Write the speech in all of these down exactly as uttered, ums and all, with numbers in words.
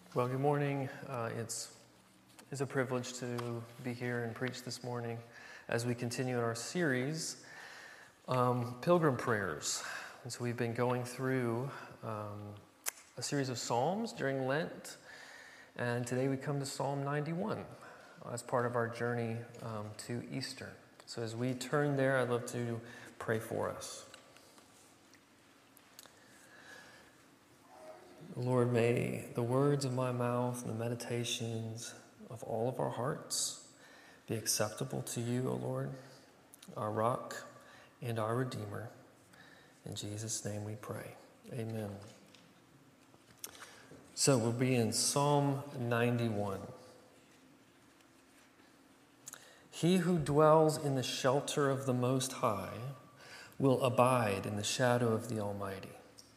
Well, good morning. Uh, it's, it's a privilege to be here and preach this morning as we continue in our series, um, Pilgrim Prayers. And so we've been going through um, a series of Psalms during Lent, and today we come to Psalm ninety-one as part of our journey um, to Easter. So as we turn there, I'd love to pray for us. Lord, may the words of my mouth and the meditations of all of our hearts be acceptable to you, O Lord, our rock and our Redeemer. In Jesus' name we pray. Amen. So we'll be in Psalm ninety-one. He who dwells in the shelter of the Most High will abide in the shadow of the Almighty.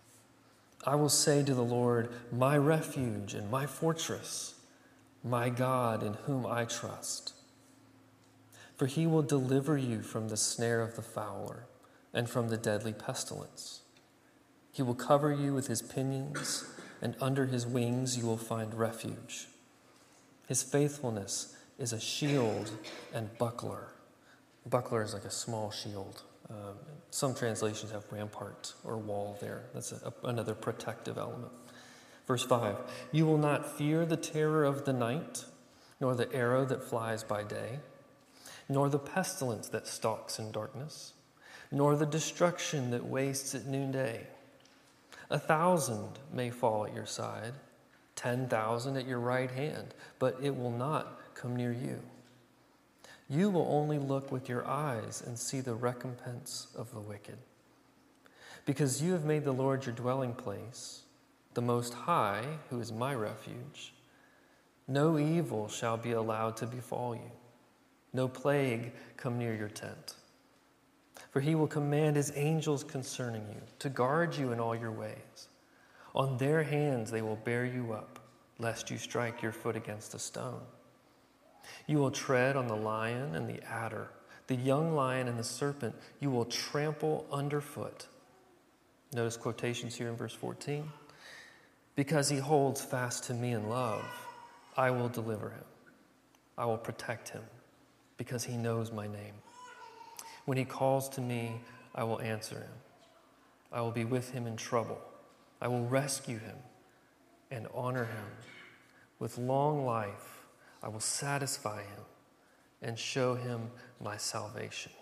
I will say to the Lord, my refuge and my fortress, my God in whom I trust. For he will deliver you from the snare of the fowler and from the deadly pestilence. He will cover you with his pinions, and under his wings you will find refuge. His faithfulness is a shield and buckler. Buckler is like a small shield. Um, some translations have rampart or wall there. That's a, a, another protective element. Verse five, you will not fear the terror of the night, nor the arrow that flies by day, nor the pestilence that stalks in darkness, nor the destruction that wastes at noonday. A thousand may fall at your side, ten thousand at your right hand, but it will not come near you. You will only look with your eyes and see the recompense of the wicked. Because you have made the Lord your dwelling place, the Most High, who is my refuge, no evil shall be allowed to befall you, no plague come near your tent. For he will command his angels concerning you, to guard you in all your ways. On their hands they will bear you up, lest you strike your foot against a stone. You will tread on the lion and the adder, the young lion and the serpent you will trample underfoot. Notice quotations here in verse fourteen. Because he holds fast to me in love, I will deliver him. I will protect him, because he knows my name. When he calls to me, I will answer him. I will be with him in trouble. I will rescue him and honor him. With long life, I will satisfy him and show him my salvation.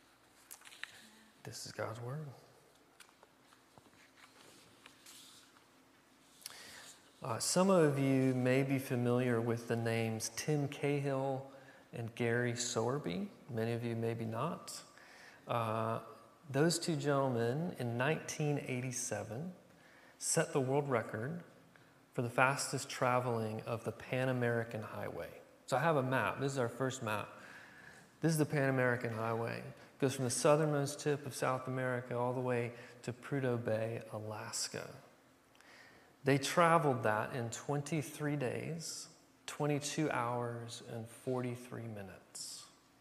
This is God's word. Uh, some of you may be familiar with the names Tim Cahill and Gary Sowerby. Many of you maybe not. Uh, those two gentlemen in nineteen eighty-seven set the world record for the fastest traveling of the Pan American Highway. So I have a map. This is our first map. This is the Pan American Highway. It goes from the southernmost tip of South America all the way to Prudhoe Bay, Alaska. They traveled that in twenty-three days, twenty-two hours, and forty-three minutes.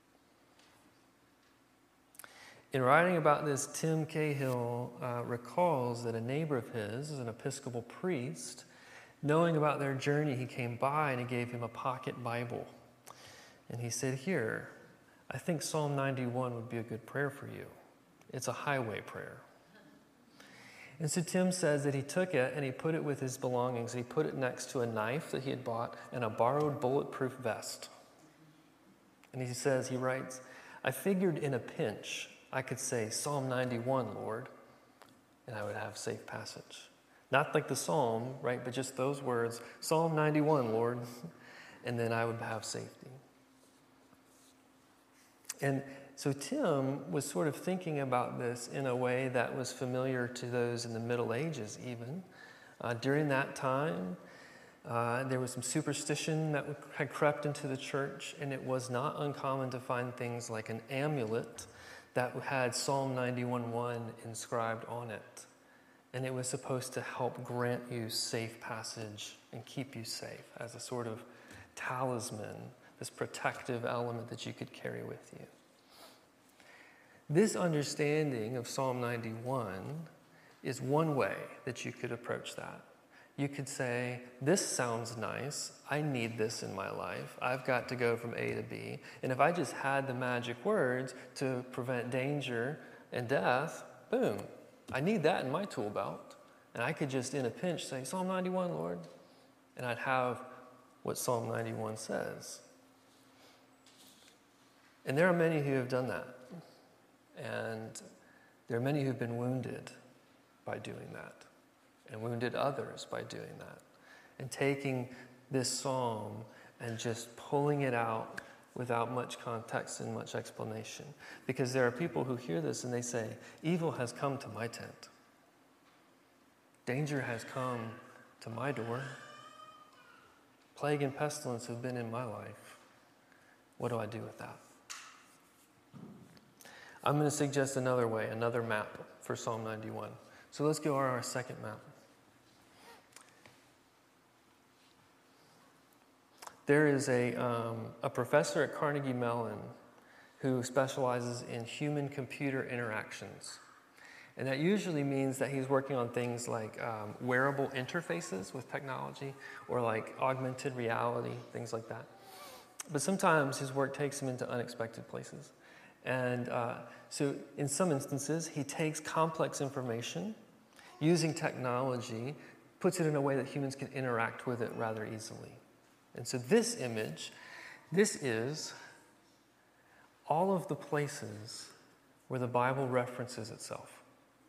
In writing about this, Tim Cahill uh, recalls that a neighbor of his is an Episcopal priest. Knowing about their journey, he came by and he gave him a pocket Bible. And he said, here, I think Psalm ninety-one would be a good prayer for you. It's a highway prayer. And so Tim says that he took it and he put it with his belongings. He put it next to a knife that he had bought and a borrowed bulletproof vest. And he says, he writes, I figured in a pinch I could say, Psalm ninety-one, Lord, and I would have safe passage. Not like the psalm, right, but just those words, Psalm ninety-one, Lord, and then I would have safety. And so Tim was sort of thinking about this in a way that was familiar to those in the Middle Ages even. Uh, during that time, uh, there was some superstition that had crept into the church, and it was not uncommon to find things like an amulet that had Psalm ninety-one one inscribed on it. And it was supposed to help grant you safe passage and keep you safe as a sort of talisman, this protective element that you could carry with you. This understanding of Psalm ninety-one is one way that you could approach that. You could say, this sounds nice. I need this in my life. I've got to go from A to B. And if I just had the magic words to prevent danger and death, boom, I need that in my tool belt. And I could just, in a pinch, say, Psalm ninety-one, Lord. And I'd have what Psalm ninety-one says. And there are many who have done that. And there are many who've been wounded by doing that. And wounded others by doing that. And taking this psalm and just pulling it out without much context and much explanation. Because there are people who hear this and they say, evil has come to my tent. Danger has come to my door. Plague and pestilence have been in my life. What do I do with that? I'm going to suggest another way, another map for Psalm ninety-one. So let's go to our second map. There is a, um, a professor at Carnegie Mellon who specializes in human-computer interactions. And that usually means that he's working on things like um, wearable interfaces with technology or like augmented reality, things like that. But sometimes his work takes him into unexpected places. And uh, so in some instances, he takes complex information, using technology, puts it in a way that humans can interact with it rather easily. And so this image, this is all of the places where the Bible references itself.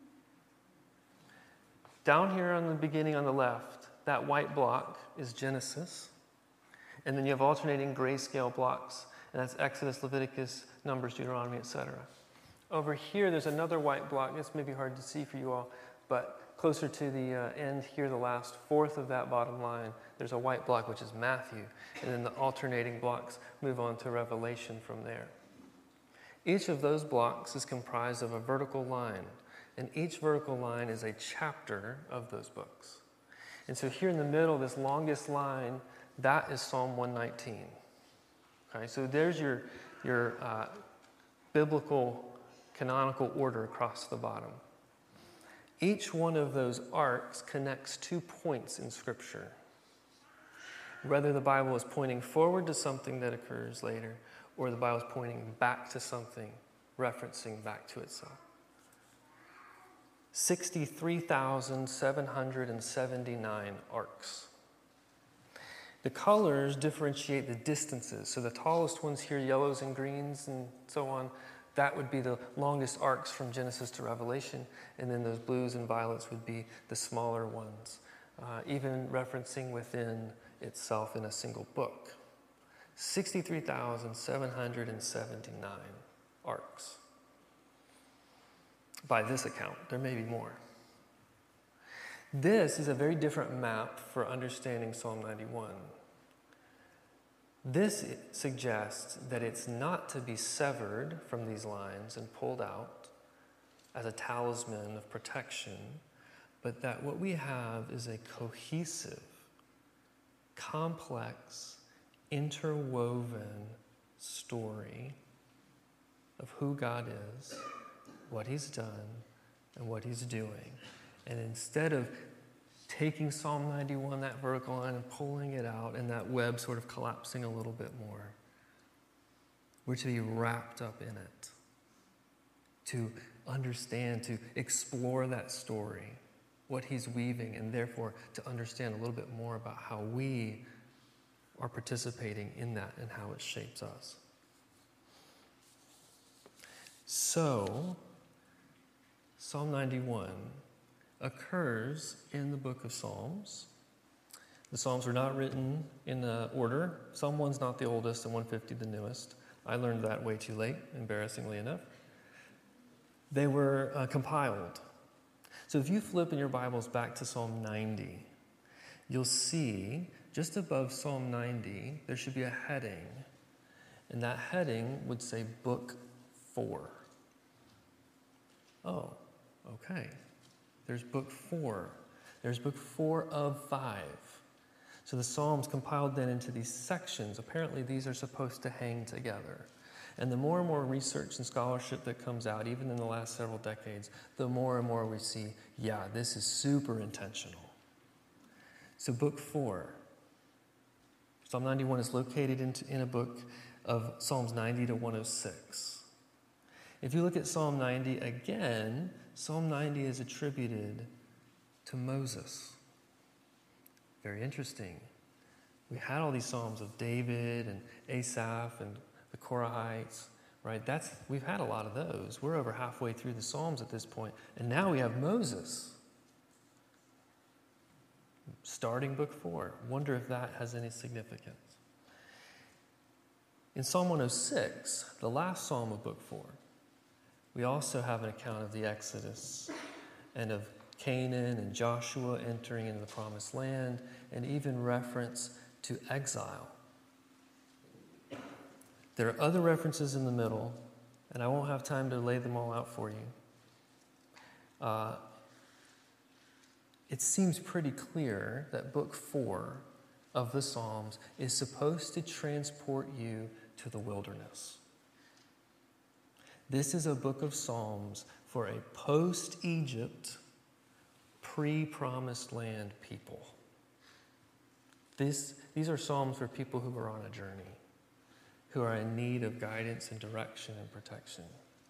Down here on the beginning on the left, that white block is Genesis. And then you have alternating grayscale blocks, and that's Exodus, Leviticus, Numbers, Deuteronomy, et cetera. Over here, there's another white block. It's maybe hard to see for you all, but closer to the uh, end here, the last fourth of that bottom line, there's a white block, which is Matthew. And then the alternating blocks move on to Revelation from there. Each of those blocks is comprised of a vertical line. And each vertical line is a chapter of those books. And so here in the middle, this longest line, that is Psalm one nineteen. Okay, so there's your, your uh, biblical canonical order across the bottom. Each one of those arcs connects two points in Scripture. Whether the Bible is pointing forward to something that occurs later, or the Bible is pointing back to something, referencing back to itself. sixty-three thousand seven hundred seventy-nine arcs. The colors differentiate the distances. So the tallest ones here, yellows and greens and so on, that would be the longest arcs from Genesis to Revelation. And then those blues and violets would be the smaller ones, uh, even referencing within itself in a single book. sixty-three thousand seven hundred seventy-nine arcs. By this account, there may be more. This is a very different map for understanding Psalm ninety-one. This suggests that it's not to be severed from these lines and pulled out as a talisman of protection, but that what we have is a cohesive, complex, interwoven story of who God is, what he's done, and what he's doing. And instead of taking Psalm ninety-one, that vertical line, and pulling it out, and that web sort of collapsing a little bit more, we're to be wrapped up in it, to understand, to explore that story, what he's weaving, and therefore to understand a little bit more about how we are participating in that and how it shapes us. So, Psalm ninety-one occurs in the book of Psalms. The Psalms were not written in the order. Psalm one's not the oldest and one fifty the newest. I learned that way too late, embarrassingly enough. They were uh, compiled. So if you flip in your Bibles back to Psalm ninety, you'll see just above Psalm ninety, there should be a heading. And that heading would say Book four. Oh, okay. There's book four. There's book four of five. So the Psalms compiled then into these sections. Apparently these are supposed to hang together. And the more and more research and scholarship that comes out, even in the last several decades, the more and more we see, yeah, this is super intentional. So book four. Psalm ninety-one is located in, in a book of Psalms ninety to one oh six. If you look at Psalm ninety again, Psalm ninety is attributed to Moses. Very interesting. We had all these Psalms of David and Asaph and the Korahites, right? That's, we've had a lot of those. We're over halfway through the Psalms at this point, and now we have Moses. Starting book four. Wonder if that has any significance. In Psalm one oh six, the last psalm of book four, we also have an account of the Exodus and of Canaan and Joshua entering into the promised land, and even reference to exile. There are other references in the middle, and I won't have time to lay them all out for you. Uh, it seems pretty clear that book four of the Psalms is supposed to transport you to the wilderness. This is a book of Psalms for a post-Egypt, pre-promised land people. This, these are Psalms for people who are on a journey, who are in need of guidance and direction and protection.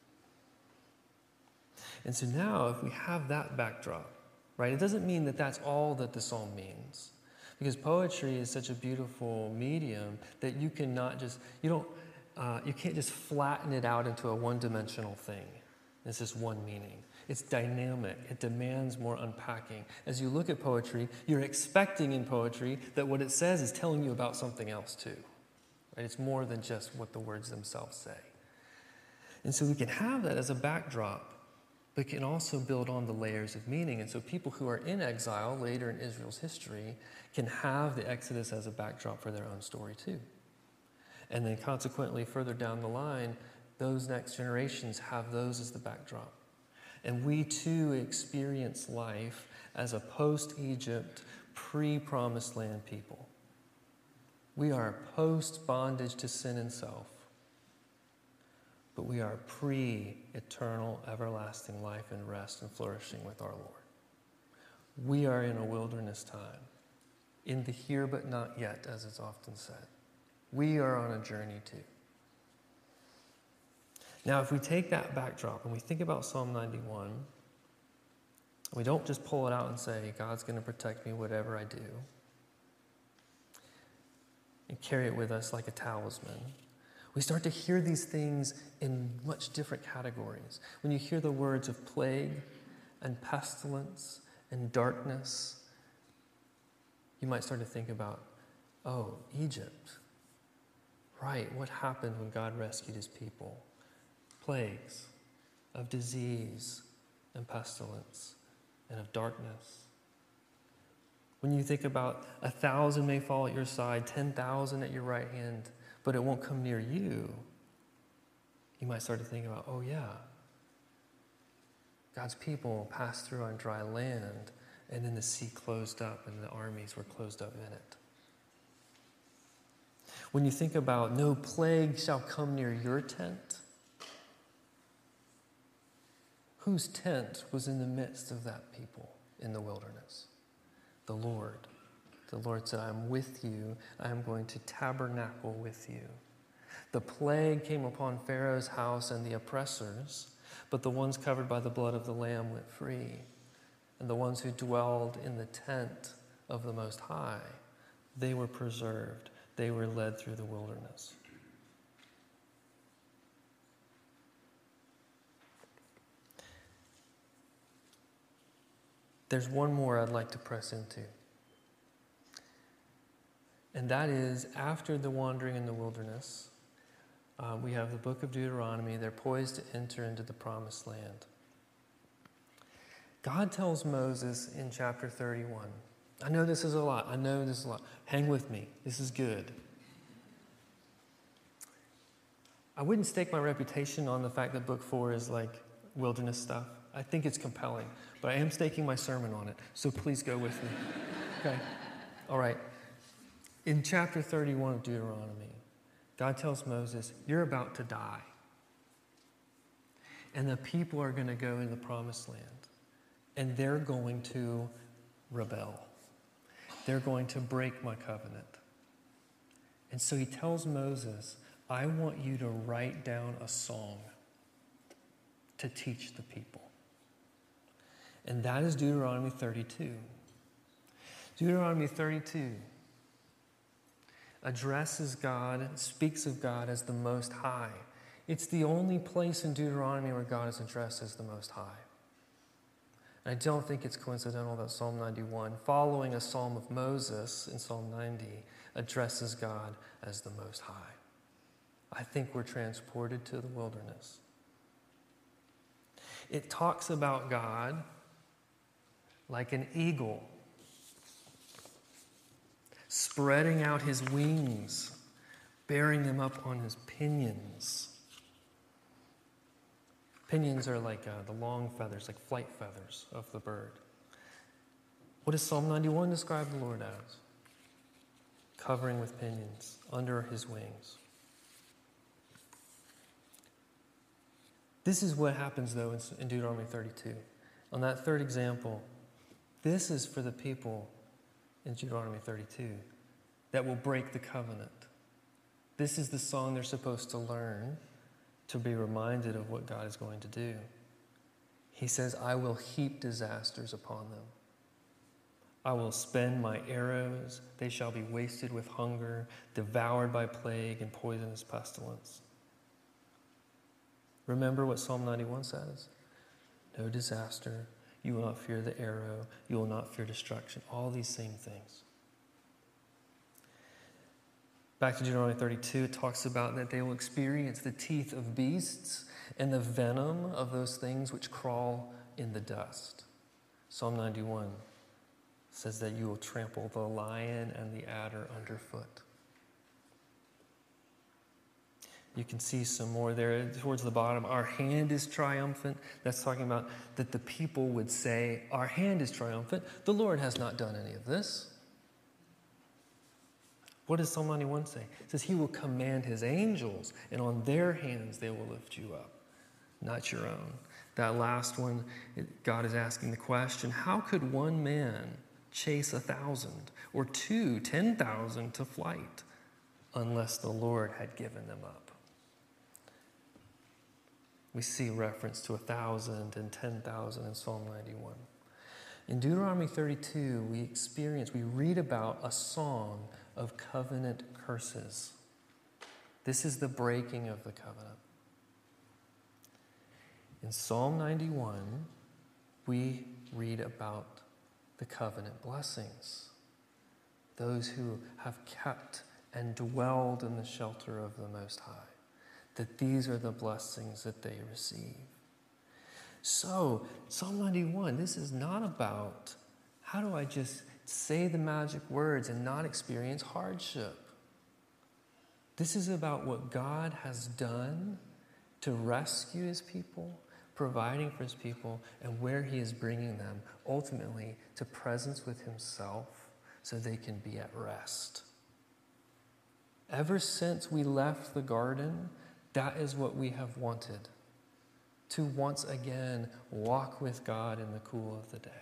And so now, if we have that backdrop, right, it doesn't mean that that's all that the psalm means. Because poetry is such a beautiful medium that you cannot just, you don't, uh, you can't just flatten it out into a one-dimensional thing. It's just one meaning. It's dynamic. It demands more unpacking. As you look at poetry, you're expecting in poetry that what it says is telling you about something else too. Right? It's more than just what the words themselves say. And so we can have that as a backdrop, but can also build on the layers of meaning. And so people who are in exile later in Israel's history can have the Exodus as a backdrop for their own story too. And then consequently, further down the line, those next generations have those as the backdrop. And we too experience life as a post-Egypt, pre-promised land people. We are post-bondage to sin and self, but we are pre-eternal, everlasting life and rest and flourishing with our Lord. We are in a wilderness time, in the here but not yet, as it's often said. We are on a journey too. Now, if we take that backdrop and we think about Psalm ninety-one, we don't just pull it out and say, God's going to protect me whatever I do, and carry it with us like a talisman. We start to hear these things in much different categories. When you hear the words of plague and pestilence and darkness, you might start to think about, oh, Egypt. Right, what happened when God rescued his people? Plagues of disease and pestilence and of darkness. When you think about a thousand may fall at your side, ten thousand at your right hand, but it won't come near you, you might start to think about, oh yeah, God's people passed through on dry land, and then the sea closed up and the armies were closed up in it. When you think about no plague shall come near your tent, whose tent was in the midst of that people in the wilderness? The Lord. The Lord said, I am with you. I am going to tabernacle with you. The plague came upon Pharaoh's house and the oppressors, but the ones covered by the blood of the Lamb went free. And the ones who dwelled in the tent of the Most High, they were preserved. They were led through the wilderness. There's one more I'd like to press into. And that is, after the wandering in the wilderness, uh, we have the book of Deuteronomy. They're poised to enter into the promised land. God tells Moses in chapter thirty-one, I know this is a lot. I know this is a lot. Hang with me. This is good. I wouldn't stake my reputation on the fact that book four is like wilderness stuff. I think it's compelling, but I am staking my sermon on it, so please go with me. Okay? All right. In chapter thirty-one of Deuteronomy, God tells Moses, you're about to die. And the people are going to go into the promised land, and they're going to rebel. they're going to break my covenant. And so he tells Moses, I want you to write down a song to teach the people. And that is Deuteronomy thirty-two. Deuteronomy thirty-two addresses God, speaks of God as the Most High. It's the only place in Deuteronomy where God is addressed as the Most High. And I don't think it's coincidental that Psalm ninety-one, following a psalm of Moses in Psalm ninety, addresses God as the Most High. I think we're transported to the wilderness. It talks about God like an eagle, spreading out his wings, bearing them up on his pinions. Pinions are like uh, the long feathers, like flight feathers of the bird. What does Psalm ninety-one describe the Lord as? Covering with pinions, under his wings. This is what happens, though, in, in Deuteronomy thirty-two. On that third example, this is for the people in Deuteronomy thirty-two that will break the covenant. This is the song they're supposed to learn to be reminded of what God is going to do. He says, I will heap disasters upon them. I will spend my arrows. They shall be wasted with hunger, devoured by plague and poisonous pestilence. Remember what Psalm ninety-one says? No disaster. You will not fear the arrow. You will not fear destruction. All these same things. Back to Deuteronomy thirty-two, it talks about that they will experience the teeth of beasts and the venom of those things which crawl in the dust. Psalm ninety-one says that you will trample the lion and the adder underfoot. You can see some more there towards the bottom. Our hand is triumphant. That's talking about that the people would say, our hand is triumphant. The Lord has not done any of this. What does Psalm ninety-one say? It says he will command his angels, and on their hands they will lift you up, not your own. That last one, God is asking the question, how could one man chase a thousand or two, ten thousand to flight unless the Lord had given them up? We see reference to a thousand and ten thousand in Psalm ninety-one. In Deuteronomy thirty-two, we experience, we read about a song of covenant curses. This is the breaking of the covenant. In Psalm ninety-one, we read about the covenant blessings. Those who have kept and dwelled in the shelter of the Most High. That these are the blessings that they receive. So, Psalm ninety-one, this is not about how do I just say the magic words and not experience hardship. This is about what God has done to rescue his people, providing for his people, and where he is bringing them ultimately to presence with himself so they can be at rest. Ever since we left the garden, that is what we have wanted, to once again walk with God in the cool of the day,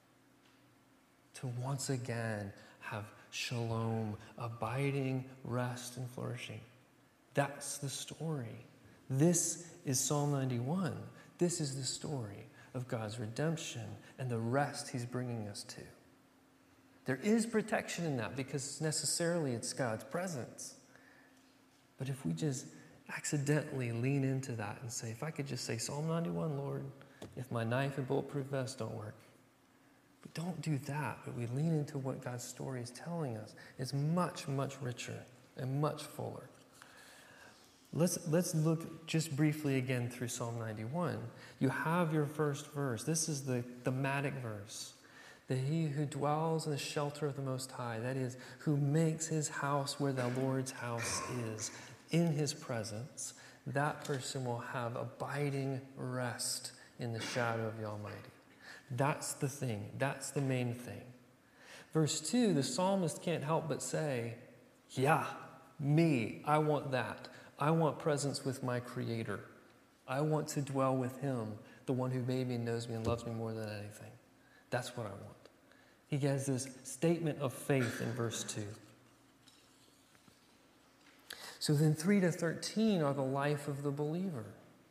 to once again have shalom, abiding rest and flourishing. That's the story. This is Psalm ninety-one. This is the story of God's redemption and the rest he's bringing us to. There is protection in that because necessarily it's God's presence. But if we just accidentally lean into that and say, if I could just say Psalm ninety-one, Lord, if my knife and bulletproof vest don't work. But don't do that, but we lean into what God's story is telling us. It's much, much richer and much fuller. Let's, let's look just briefly again through Psalm ninety-one. You have your first verse. This is the thematic verse. That he who dwells in the shelter of the Most High, that is, who makes his house where the Lord's house is, in his presence, that person will have abiding rest in the shadow of the Almighty. That's the thing. That's the main thing. Verse two, the psalmist can't help but say, yeah, me, I want that. I want presence with my Creator. I want to dwell with him, the one who made me and knows me and loves me more than anything. That's what I want. He has this statement of faith in verse two. So then three to thirteen are the life of the believer.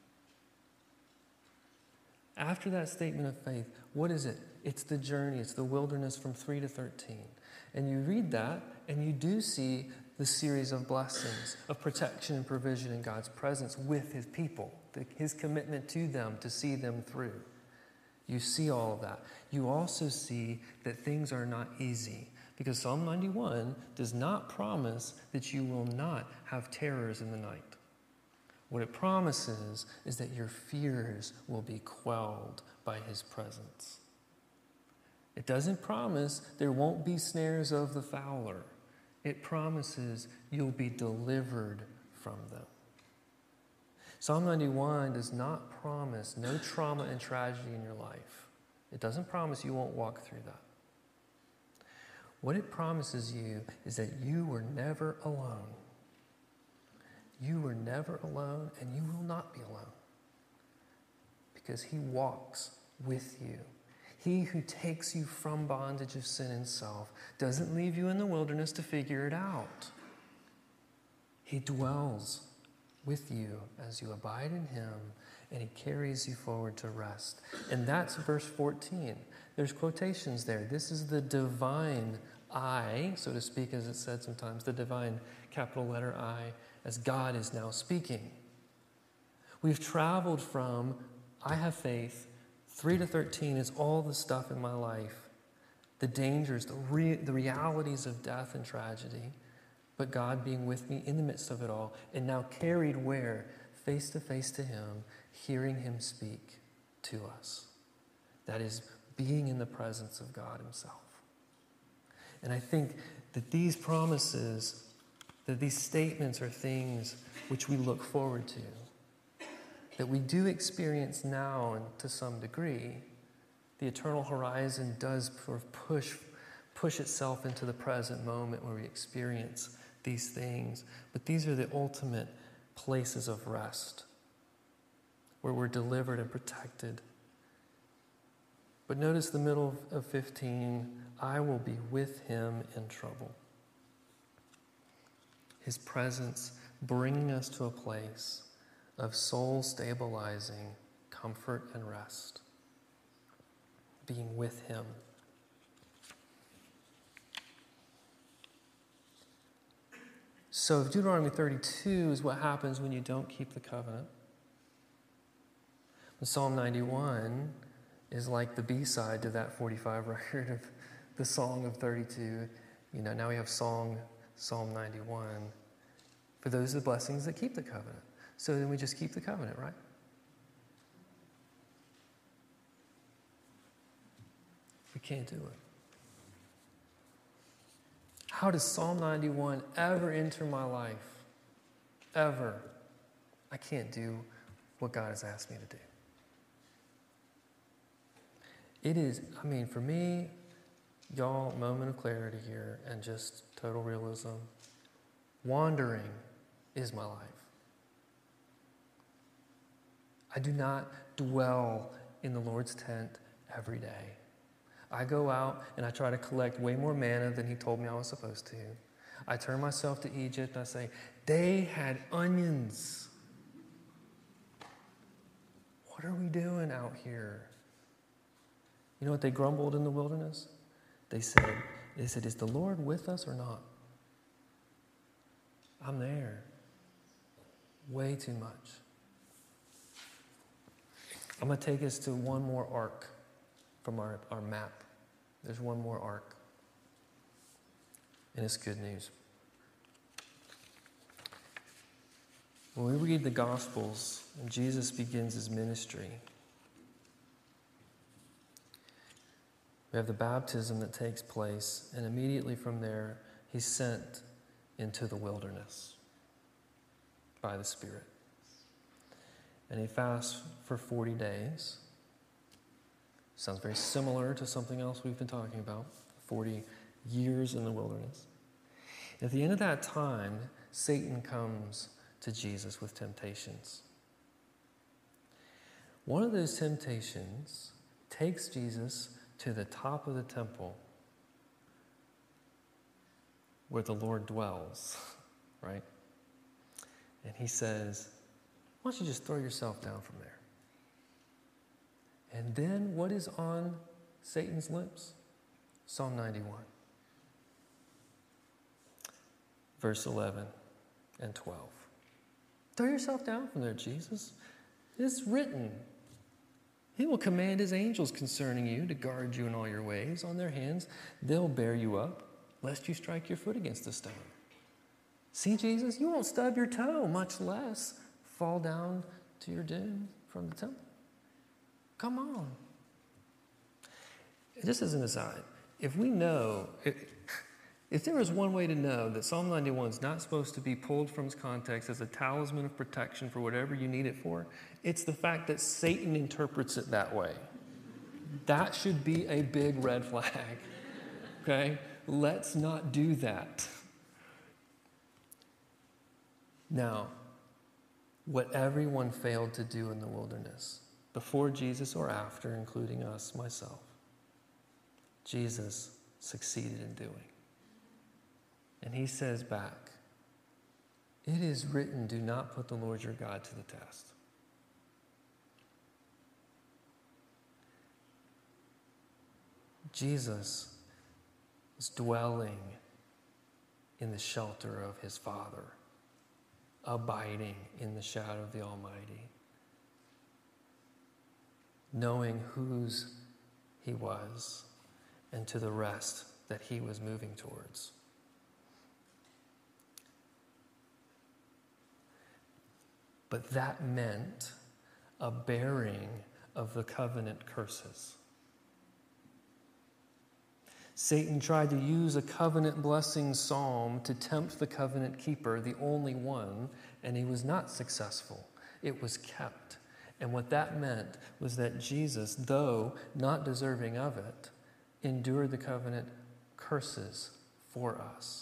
After that statement of faith, what is it? It's the journey. It's the wilderness from three to thirteen. And you read that, and you do see the series of blessings, of protection and provision in God's presence with his people, the, his commitment to them to see them through. You see all of that. You also see that things are not easy, because Psalm ninety-one does not promise that you will not have terrors in the night. What it promises is that your fears will be quelled by his presence. It doesn't promise there won't be snares of the fowler. It promises you'll be delivered from them. Psalm ninety-one does not promise no trauma and tragedy in your life. It doesn't promise you won't walk through that. What it promises you is that you were never alone. You were never alone, and you will not be alone, because he walks with you. He who takes you from bondage of sin and self doesn't leave you in the wilderness to figure it out. He dwells with you as you abide in him, and he carries you forward to rest. And that's verse fourteen. There's quotations there. This is the divine I, so to speak, as it's said sometimes, the divine capital letter I, as God is now speaking. We've traveled from I have faith, three to thirteen is all the stuff in my life, the dangers, the, re- the realities of death and tragedy, but God being with me in the midst of it all, and now carried where? Face to face to him, hearing him speak to us. That is being in the presence of God himself. And I think that these promises, that these statements are things which we look forward to, that we do experience now and to some degree. The eternal horizon does sort of push, push itself into the present moment where we experience these things. But these are the ultimate places of rest, where we're delivered and protected. But notice the middle of fifteen, I will be with him in trouble. His presence bringing us to a place of soul-stabilizing comfort and rest. Being with him. So Deuteronomy thirty-two is what happens when you don't keep the covenant. And Psalm ninety-one is like the B-side to that forty-five record of the Song of thirty-two. You know, now we have song, Psalm ninety-one. For those are the blessings that keep the covenant. So then we just keep the covenant, right? We can't do it. How does Psalm ninety-one ever enter my life? Ever. I can't do what God has asked me to do. It is, I mean, for me, y'all, moment of clarity here and just total realism. Wandering is my life. I do not dwell in the Lord's tent every day. I go out and I try to collect way more manna than he told me I was supposed to. I turn myself to Egypt and I say, they had onions. What are we doing out here? You know what they grumbled in the wilderness? They said, they said, is the Lord with us or not? I'm there. Way too much. I'm going to take us to one more arc from our, our map. There's one more arc. And it's good news. When we read the Gospels and Jesus begins his ministry, we have the baptism that takes place, and immediately from there, he's sent into the wilderness by the Spirit. And he fasts for forty days. Sounds very similar to something else we've been talking about, forty years in the wilderness. At the end of that time, Satan comes to Jesus with temptations. One of those temptations takes Jesus to the top of the temple where the Lord dwells, right? And he says, why don't you just throw yourself down from there? And then what is on Satan's lips? Psalm ninety-one, verse eleven and twelve. Throw yourself down from there, Jesus. It's written. He will command his angels concerning you to guard you in all your ways. On their hands they'll bear you up, lest you strike your foot against a stone. See, Jesus, you won't stub your toe, much less fall down to your doom from the temple. Come on. Just as an aside, if we know, if, if there was one way to know that Psalm ninety-one is not supposed to be pulled from its context as a talisman of protection for whatever you need it for, it's the fact that Satan interprets it that way. That should be a big red flag. Okay? Let's not do that. Now, what everyone failed to do in the wilderness, before Jesus or after, including us, myself, Jesus succeeded in doing. And he says back, it is written, do not put the Lord your God to the test. Jesus is dwelling in the shelter of his Father, abiding in the shadow of the Almighty, knowing whose he was and to the rest that he was moving towards. But that meant a bearing of the covenant curses. Satan tried to use a covenant blessing psalm to tempt the covenant keeper, the only one, and he was not successful. It was kept. And what that meant was that Jesus, though not deserving of it, endured the covenant curses for us.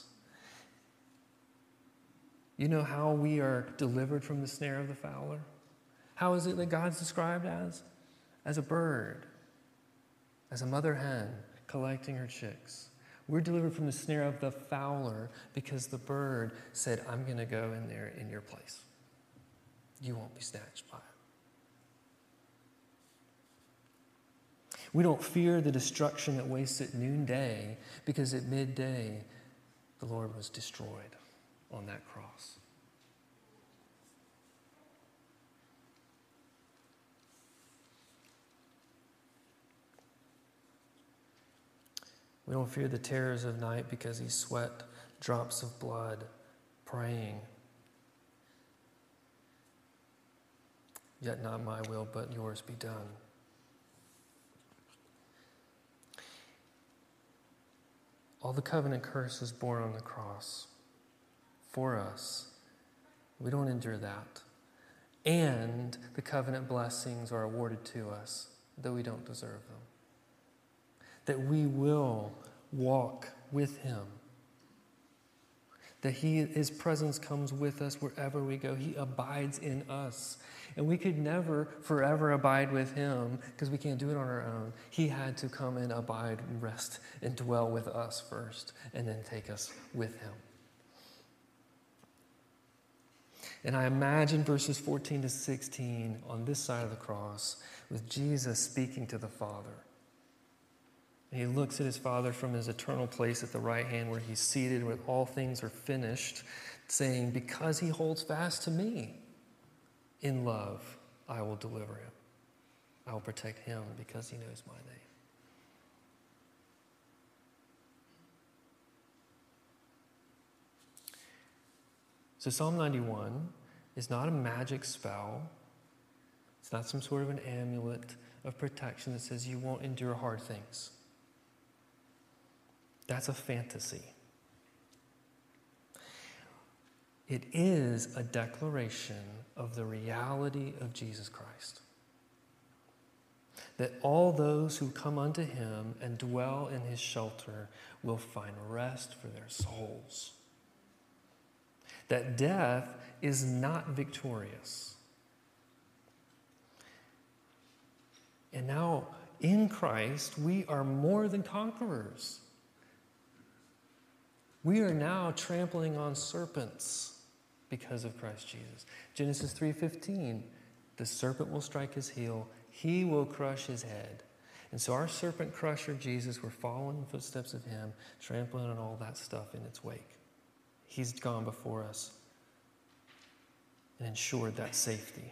You know how we are delivered from the snare of the fowler? How is it that God's described as? As a bird, as a mother hen collecting her chicks. We're delivered from the snare of the fowler because the bird said, I'm going to go in there in your place. You won't be snatched by it. We don't fear the destruction that wastes at noonday because at midday the Lord was destroyed on that cross. We don't fear the terrors of night because he sweat drops of blood praying. Yet not my will, but yours be done. All the covenant curses borne on the cross for us. We don't endure that. And the covenant blessings are awarded to us, though we don't deserve them. That we will walk with him. That he, his presence comes with us wherever we go. He abides in us. And we could never forever abide with him because we can't do it on our own. He had to come and abide and rest and dwell with us first and then take us with him. And I imagine verses fourteen to sixteen on this side of the cross with Jesus speaking to the Father. And he looks at his Father from his eternal place at the right hand where he's seated where all things are finished, saying, because he holds fast to me in love, I will deliver him. I will protect him because he knows my name. So Psalm ninety-one is not a magic spell. It's not some sort of an amulet of protection that says you won't endure hard things. That's a fantasy. It is a declaration of the reality of Jesus Christ. That all those who come unto him and dwell in his shelter will find rest for their souls. That death is not victorious. And now, in Christ, we are more than conquerors. We are now trampling on serpents because of Christ Jesus. Genesis three fifteen, the serpent will strike his heel, he will crush his head. And so our serpent crusher, Jesus, we're following the footsteps of him, trampling on all that stuff in its wake. He's gone before us and ensured that safety.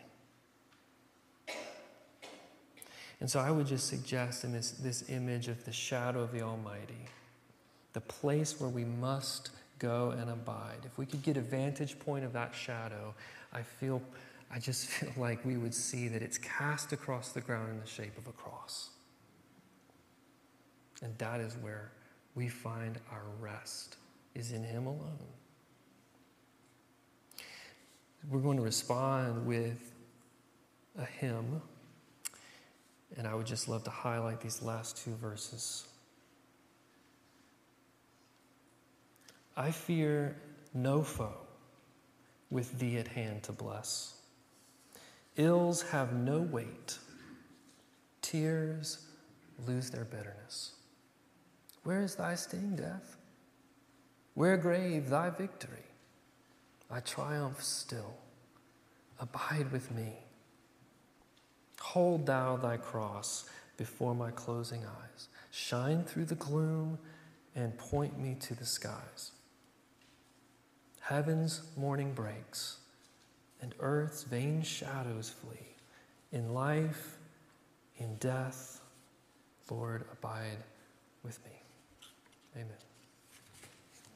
And so I would just suggest in this, this image of the shadow of the Almighty, the place where we must go and abide. If we could get a vantage point of that shadow, I feel, I just feel like we would see that it's cast across the ground in the shape of a cross. And that is where we find our rest, is in him alone. We're going to respond with a hymn, and I would just love to highlight these last two verses. I fear no foe with thee at hand to bless. Ills have no weight. Tears lose their bitterness. Where is thy sting, death? Where, grave, thy victory? I triumph still. Abide with me. Hold thou thy cross before my closing eyes. Shine through the gloom and point me to the skies. Heaven's morning breaks and earth's vain shadows flee. In life, in death, Lord, abide with me. Amen.